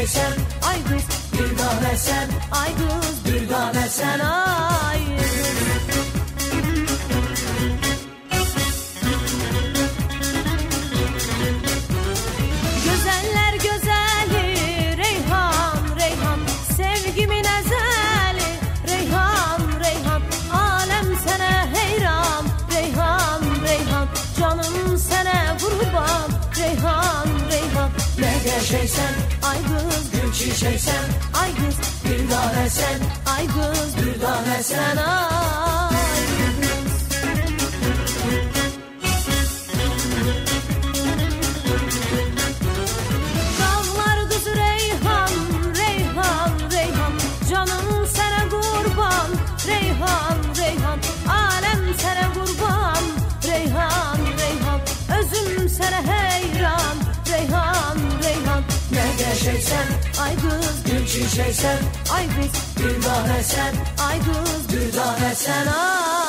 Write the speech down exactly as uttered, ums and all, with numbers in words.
şeysen, ay kız bir tane sen, ay kız bir tane sen, ay kız. Güzeller güzeli Reyhan, Reyhan, sevgimin ezeli Reyhan, Reyhan, alem sana heyran Reyhan, Reyhan, canım sana kurban Reyhan, Reyhan. Ne de şeysen, ay kız gül çiçeksen, ay kız bir tane sen, ay kız bir tane sen, ay kız. Dağlar kızı Reyhan, Reyhan, Reyhan, canım sana kurban Reyhan, Reyhan, alem sana kurban Reyhan, Reyhan, özüm sana heyran Reyhan, Reyhan. Ne de şeysen, ay kız gül çiçeksen, ay kız bir tane sen, ay kız bir tane sen, ay.